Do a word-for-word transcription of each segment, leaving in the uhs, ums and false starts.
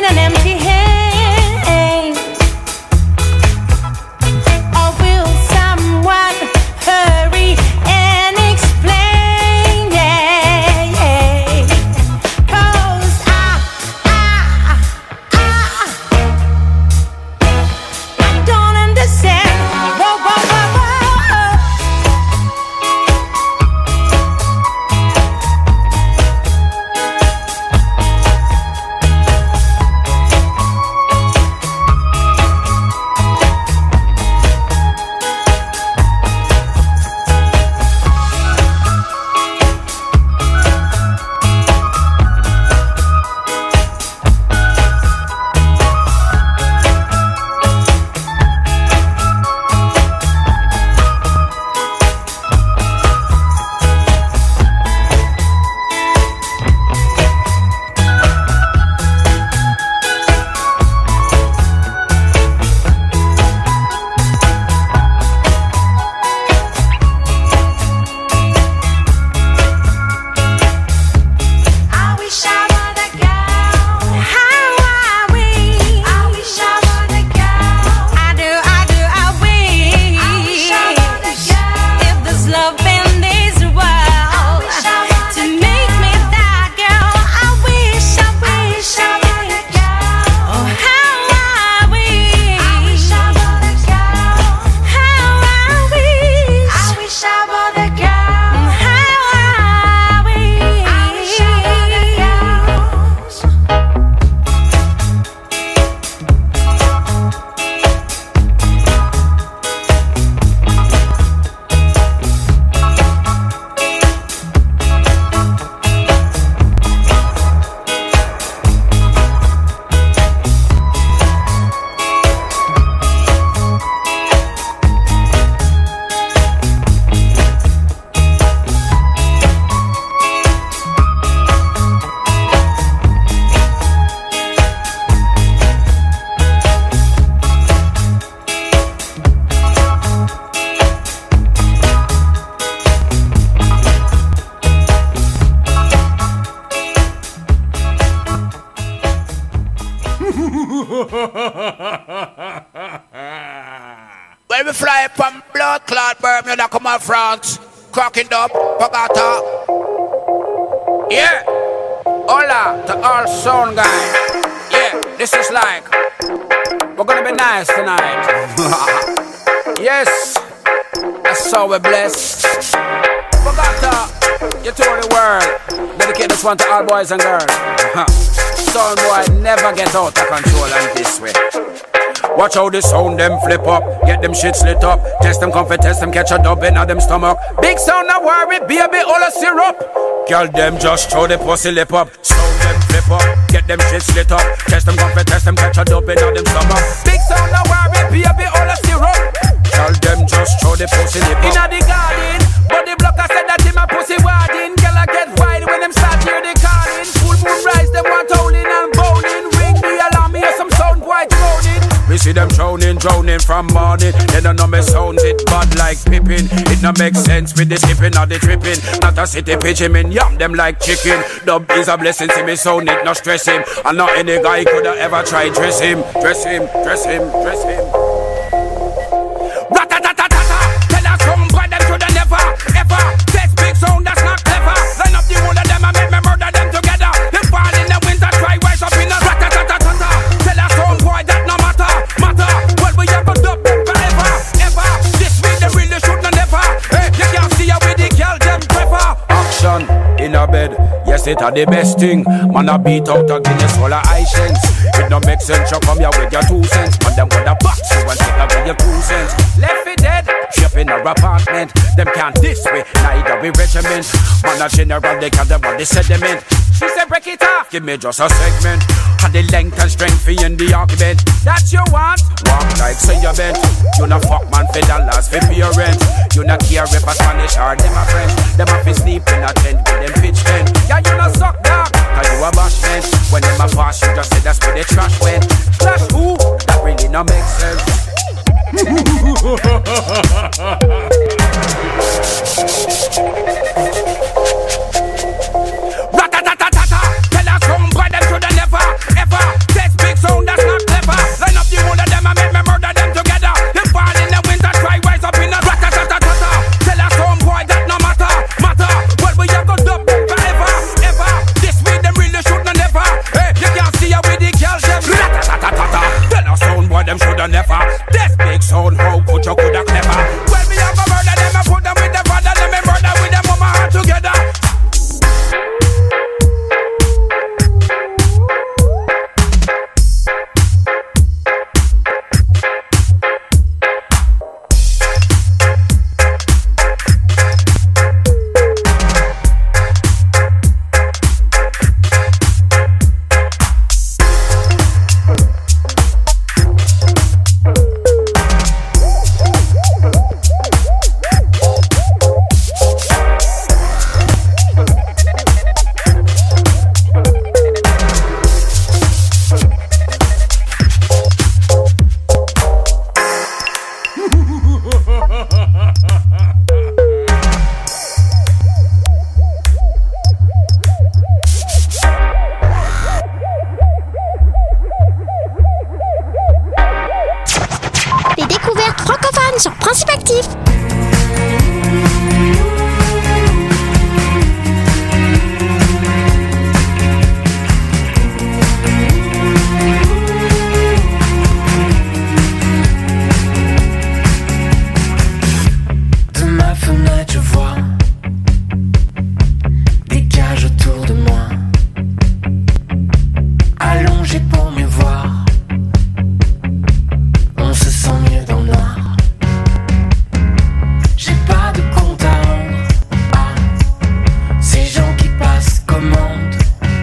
in an empty hand, or will someone hurry and explain? Yeah, yeah. 'Cause I, I, I, I don't understand. Whoa, whoa, whoa, whoa. I wish I were the girl. How I wish. I wish I were the girl. I do, I do, I wish. I wish I were the girl. If there's love in this world to make me that girl, I wish, I wish I were the girl. Oh, how I wish. I wish I were the girl. How I wish. I wish I were the girl. How I wish. I wish I were the girl. When we fly from blood clot Bermuda, come on France, cracking up, Pagata. Yeah, hola to all sound guys. Yeah, this is like, we're gonna be nice tonight. Yes, that's how we're blessed. Pagata, you told the world, dedicate this one to all boys and girls. Sound boy never get out of control and this way. Watch how the sound them flip up, get them shit slit up, test them comfort, test them catch a dub in them stomach. Big sound no worry, baby, all a syrup. Girl them just throw the pussy lip up, sound them flip up, get them shit slit up, test them comfort, test them catch a dub in them stomach. Big sound no worry, baby, all a syrup. Girl them just throw the pussy lip up. Inna the garden, but the blocker said that him a pussy warding. Girl I get wild when them start hear the calling. Full moon rise, them want howling and bowling. Ring the alarm, hear some sound quite droning. We see them drowning, drowning from morning. They don't know me sounds it bad like Pippin. It no make sense with the skipping or the tripping. Not a city pitch him in, yam them like chicken. Dub is a blessing, see me sound it, no stress him. And not any guy coulda ever try dress him. Dress him, dress him, dress him. Rat-a-ta-ta-ta-ta. Tell us some boy them shoulda never, ever test big sound that's not clever. Line up the whole of them and make me murder them together. Them fall in the winter, try rise up in a rat-a-ta-ta-ta-ta. Tell us some boy that no matter. Matter, well we have a dub forever, ever. This week they really should not never. Hey, you can't see how with the girl them prefer. Action in a bed, yes it are the best thing. Man a beat out a Guinness full of high cents. It no make sense, you come here with your two cents. And them gonna box you and take away your two cents. Left it dead, ship in our apartment. Them can't this way, neither we regiment. Man a general, they can't about the sediment. She said break it off, give me just a segment. And the length and strength for in the argument. That you want, walk like say you bent. You not fuck man for dollars for parents. You not care if a Spanish or them a French. Them a fi sleep in a tent with them pitch tent. Yeah you not suck dog, cause you a bashment. When them a pass you just say that's where the trash went. Trash who? That really not make sense. Rat-a-ta-ta-ta-ta. Tell us some boy them shoulda never, ever test them shoulda never. This big sound, how could you coulda clever? Well, me have a murder them, I put them with the father, them me murder with them mama all together. Les découvertes francophones sur Principe Actif. De ma fenêtre je vois des cages autour de moi, allongées pour mieux voir. On se sent mieux dans le noir. J'ai pas de compte à rendre à ces gens qui passent commande.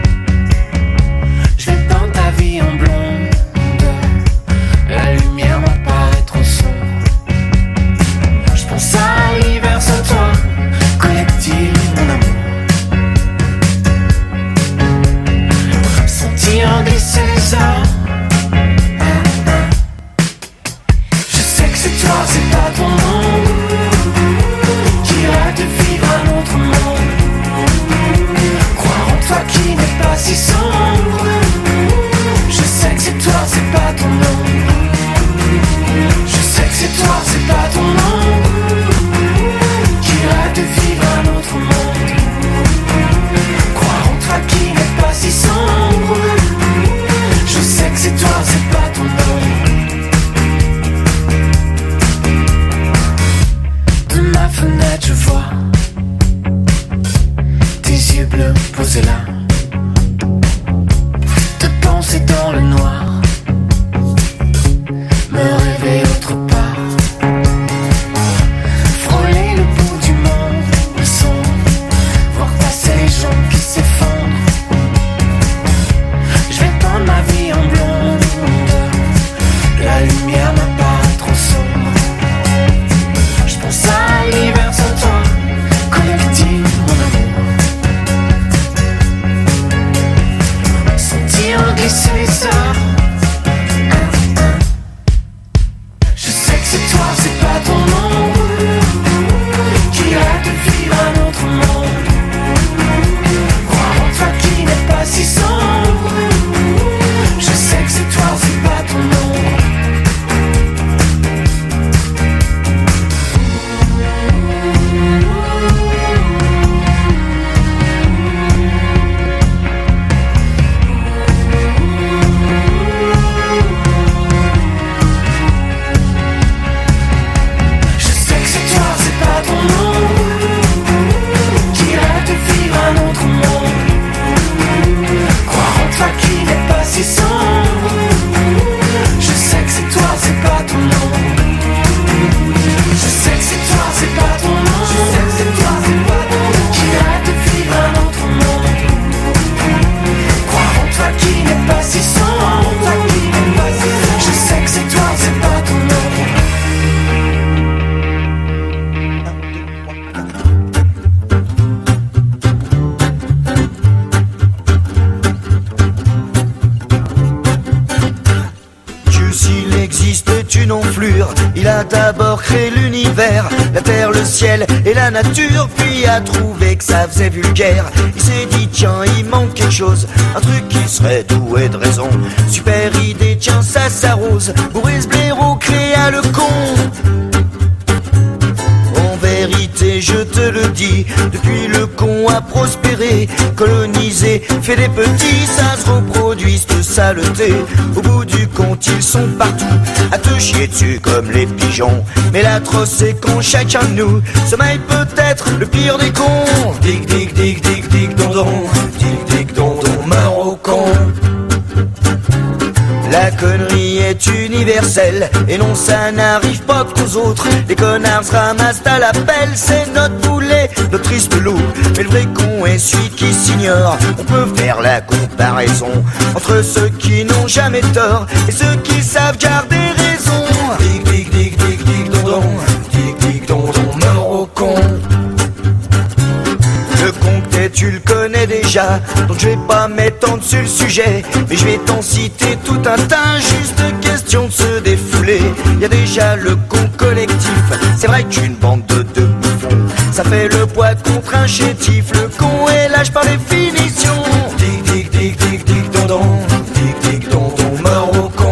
Je vais peindre ta vie en blonde. La lumière m'apparaît trop sombre. Je pense à l'hiver sans toi, collectif mon amour. Sentir glisser les heures. C'est pas ton monde qui rêve de vivre un autre monde. Croire en toi qui n'est pas si sombre. Je sais que c'est toi, c'est pas ton nom. Je sais que c'est toi, c'est pas ton nom qui rêve de vivre un autre monde. Croire en toi qui n'est pas si sombre. Je sais que c'est toi, c'est pas ton nom. De ma fenêtre je vois tes yeux bleus posés là, te penser dans le noir, me rêver autre part, frôler le bout du monde sombre, voir passer les gens qui s'effondrent. Je vais peindre ma vie en blonde, la lumière m'apparaît trop sombre. Je pense à l'hiver sans toi, collectif mon amour. Sentir glisser les heures. Je sais que c'est toi, c'est pas ton nom qui rêve de vivre un autre monde. Croire en toi qui n'est pas si sombre. Je sais que c'est toi, c'est pas ton nom. Il a d'abord créé l'univers, la terre, le ciel et la nature, puis a trouvé que ça faisait vulgaire. Il s'est dit tiens, il manque quelque chose, un truc qui serait doué de raison. Super idée, tiens ça s'arrose. Boris Blaireau créa le con. En vérité je te le dis, depuis le con a prospéré. désolé, colonisé, fait des petits, ça se reproduit cette saleté. Au bout du compte, ils sont partout, à te chier dessus comme les pigeons. Mais l'atroce c'est quand chacun de nous sommeille peut-être le pire des cons. Dig dig dig dig dig dondon, dig dig dondon, meurt au con. La connerie est universelle, et non ça n'arrive pas qu'aux autres. Les connards se ramassent à l'appel, c'est notre poulet, notre triste loup. Mais le vrai con est celui qui s'ignore. On peut faire la comparaison entre ceux qui n'ont jamais tort et ceux qui savent garder raison. Dig dig dig dig dig dondon, dig dig dondon, meurt au con. Le conctet tu le connais déjà, donc je vais pas m'étendre sur le sujet, mais je vais t'en citer tout un tas, juste question de se défouler. Y a déjà le con collectif, c'est vrai qu'une bande de deux bouffons, ça fait le poids contre un chétif. Le con est lâche par définition. Dig dig dig dig dig dondon, dig dig dondon, meurt au con.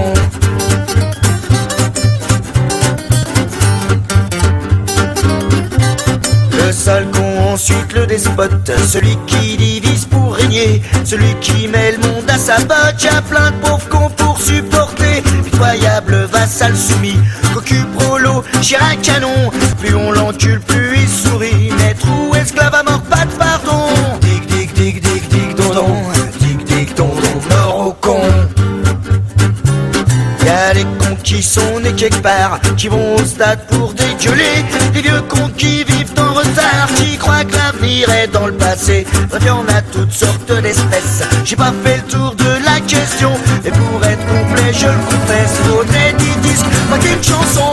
Le sale con, ensuite le despote, celui qui divise pour régner, celui qui met le monde à sa botte. Y'a plein de pauvres cons pour supporter, pitoyable vassal soumis, cocu prolo, Chirac canon. Plus on l'encule, plus il sourit, maître ou esclave à mort, pas de pardon. Dig dig dig dig dig dondon, dig dig dondon, mort au con. Y'a les cons qui sont nés quelque part, qui vont au stade pour dégueuler, les vieux cons qui vivent en retard, qui croient que l'avenir est dans le passé. Bref, y'en a toutes sortes d'espèces, j'ai pas fait le tour de la question, et pour être complet, je le confesse, faudrait dix disques, pas qu'une chanson.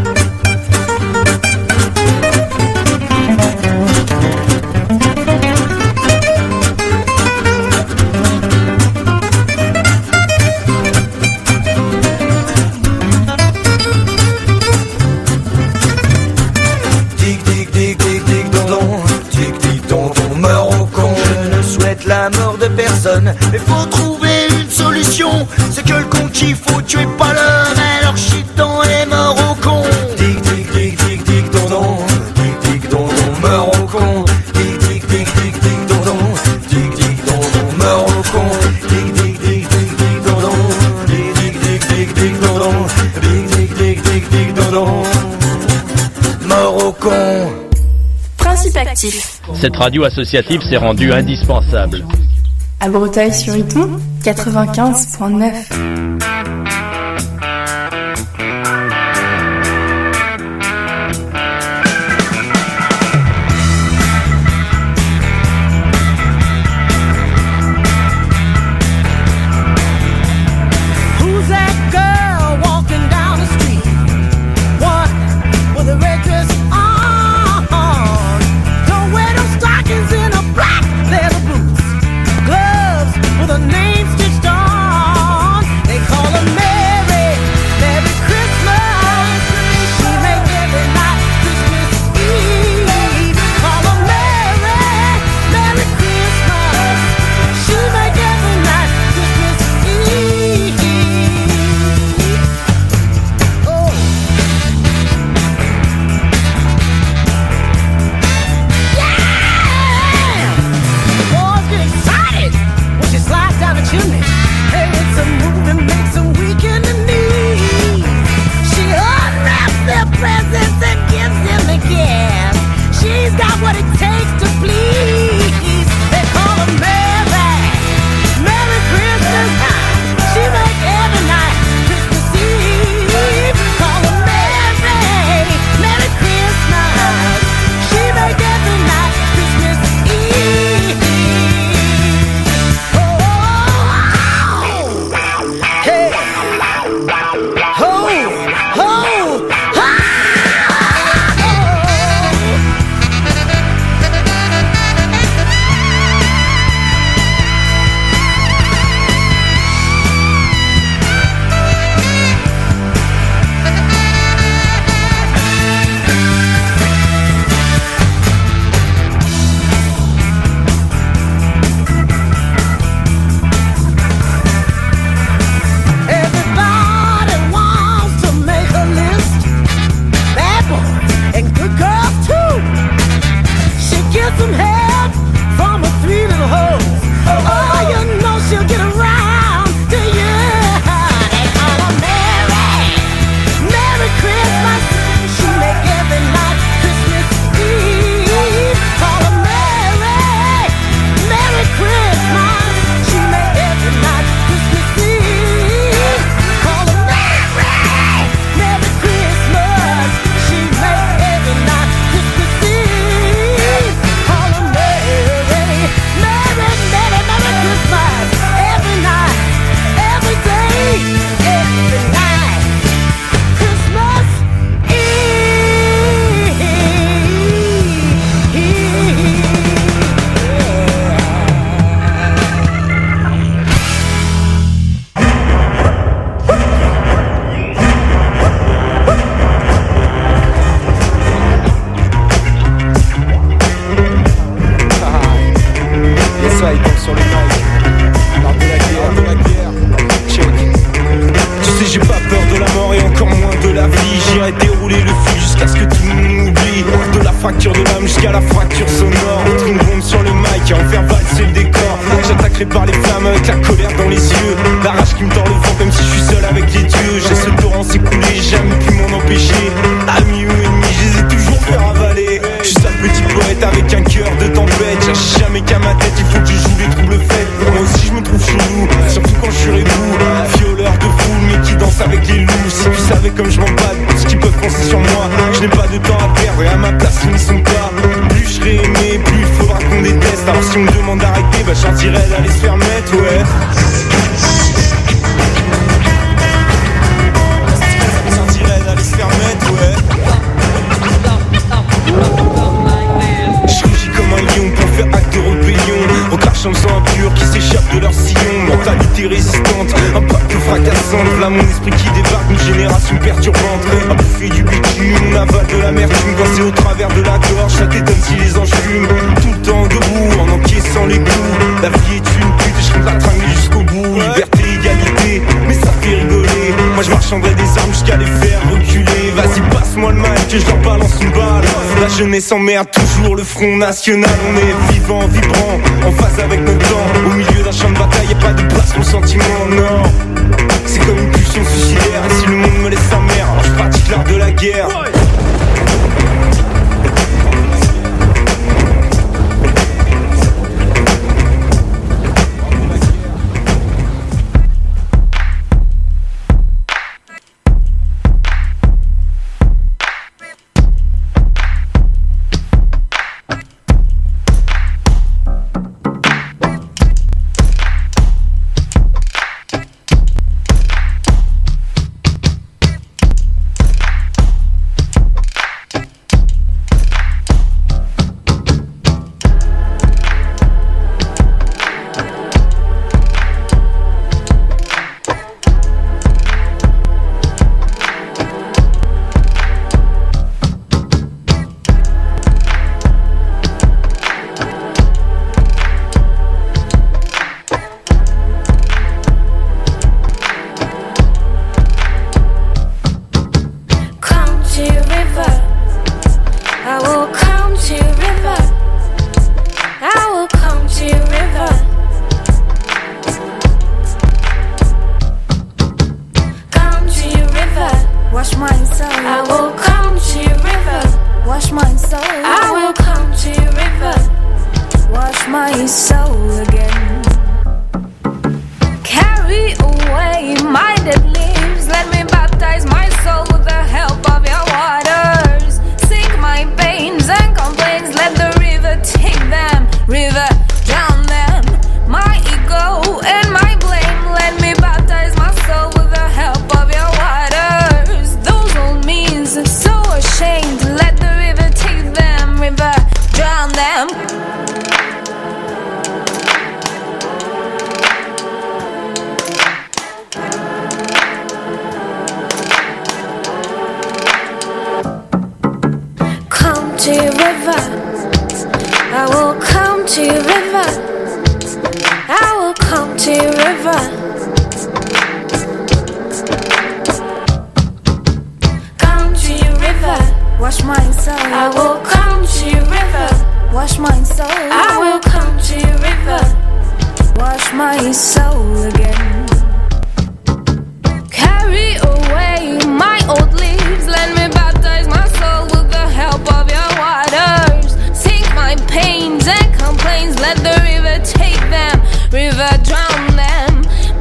La mort de personne, mais faut trouver une solution. C'est que le con qu'il faut tuer, pas l'heure. Alors chitant est mort au con. Dig dig dig dig dig dondon, dig dig dondon, meurt au con. Dig dig dig dig dig dondon, dig dig dondon, meurt au con. Dig dig dig dig dig dondon, dig dig dig dig dig dondon, dig dig dig dig dig dondon, mort au con. Principe actif. Cette radio associative s'est rendue indispensable. À Breteuil-sur-Iton, quatre-vingt-quinze point neuf. Name stitched on, they call her Mary. fracture de l'âme jusqu'à la fracture sonore. Entre une bombe sur le mic et en faire valser le décor. J'attaquerai par les flammes avec la colère dans les yeux. La rage qui me tord le vent comme si je suis seul avec les dieux. J'ai ce torrent s'écouler, j'ai jamais pu m'en empêcher. Amis ou ennemis, je les ai toujours fait ravaler. Je suis ça le petit poète avec un cœur de tempête. Cherche jamais qu'à ma tête, il faut que je joue les troubles faits. Moi aussi je me trouve chelou, surtout quand je suis rebou. Violeur de foule mais qui danse avec les loups. Si tu savais comme je m'en bats, ce qu'ils peuvent penser sur moi. Je n'ai pas de temps à perdre et à ma place ils n'y sont pas. Plus je serai aimé, plus il faudra qu'on déteste. Alors si on me demande d'arrêter, bah j'en dirais d'aller se faire mettre, ouais. J'en dirais d'aller se faire mettre, ouais. Je rugis comme un lion pour faire acte de rébellion. En crachant le sang impur qui s'échappe de leur sillon. Mentalité résistante, un pacte fracassant. Là mon esprit qui débarque, une génération perturbante. À bouffer du bitume, on avale de l'amertume. Quand c'est au travers de la gorge, ça t'étonne si les anges fument. Tout le temps debout, en encaissant les coups. La vie est une pute et je compte la tringuer jusqu'au bout. Liberté, égalité, mais ça fait rigoler. Moi je marchanderai des armes jusqu'à les faire reculer. Vas-y passe-moi le mic que je leur balance une balle. La jeunesse emmerde toujours le Front National. On est vivant, vibrant, en phase avec notre temps. Au milieu d'un champ de bataille, y'a pas de place pour le sentiment, non. C'est comme une pulsion suicidaire. Et si le monde me laisse sa mère, alors je pratique l'art de la guerre. Let the river take them, river drown them.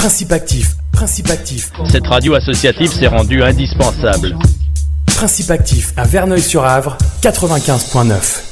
Principe actif, principe actif. Cette radio associative s'est rendue indispensable. Principe actif à Verneuil-sur-Avre, quatre-vingt-quinze point neuf.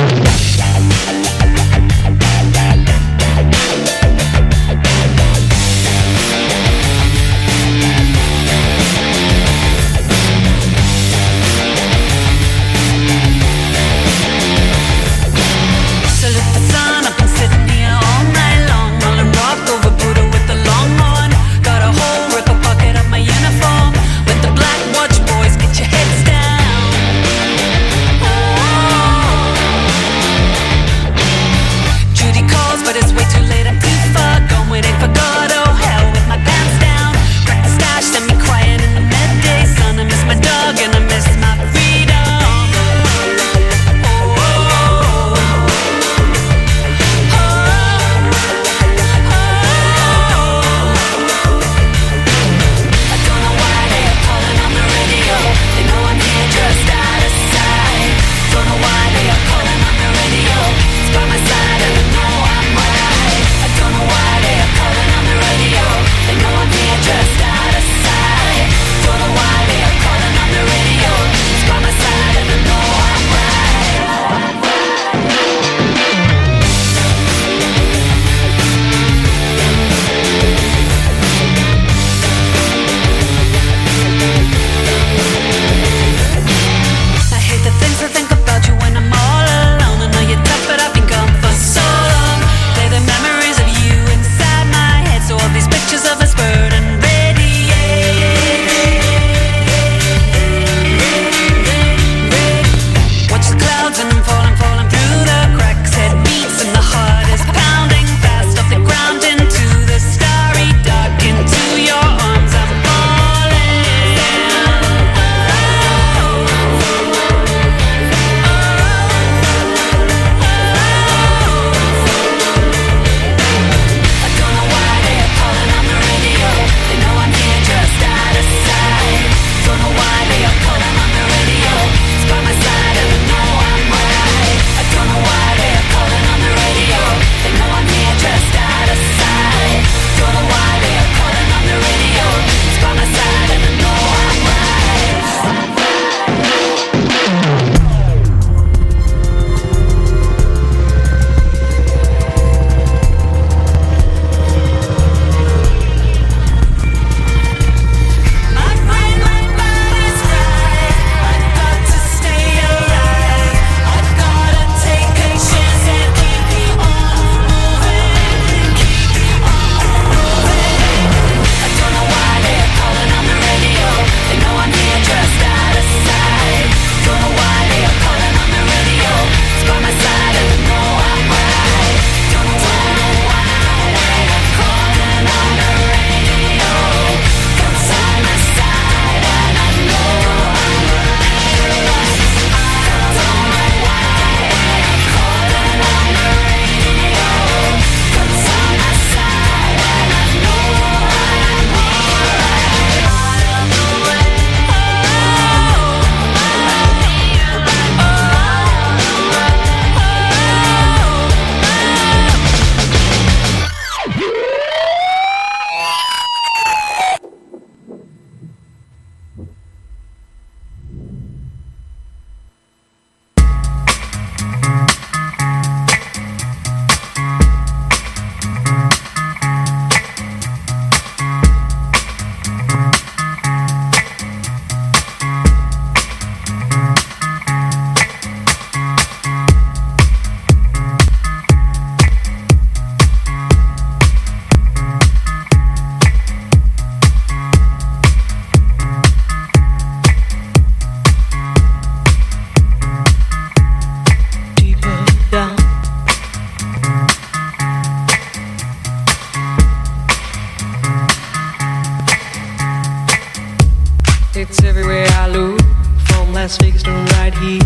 It's everywhere I look, from Las Vegas to right here,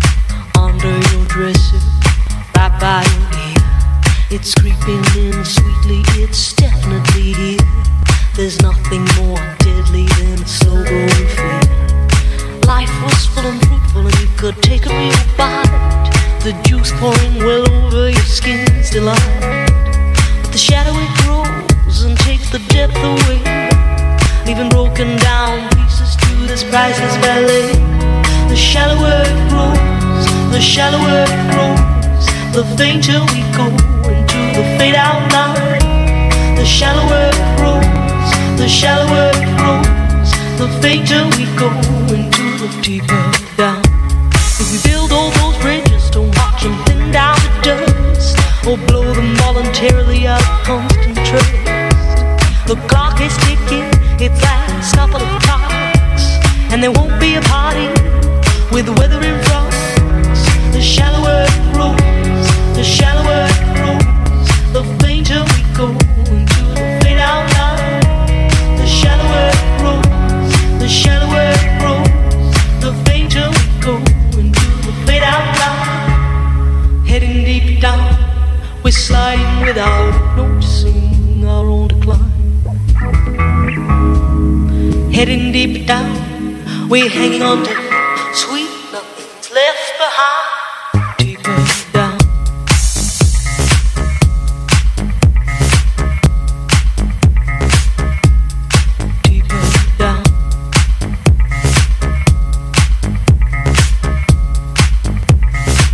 under your dresser, right by your ear. It's creeping in sweetly, it's definitely here. There's nothing more deadly than a slow growing fear. Life was full and fruitful and you could take a real bite. The juice pouring well over your skin's delight. But the shadow it grows and takes the depth priceless ballet. The shallower it grows, the shallower it grows, the fainter we go into the fade out line. The shallower it grows, the shallower it grows, the fainter we go into the deeper down. If we build all those bridges, don't watch them thin down to dust, or blow them voluntarily out of constant trust. The clock is ticking, its last couple of clocks, and there won't be a party with the weather in front. The shallower it grows, the shallower it grows, the fainter we go into the fade out line. The shallower it grows, the shallower it grows, the fainter we go into the fade out line. Heading deep down, we're sliding without noticing our own decline. Heading deep down, we're hanging on to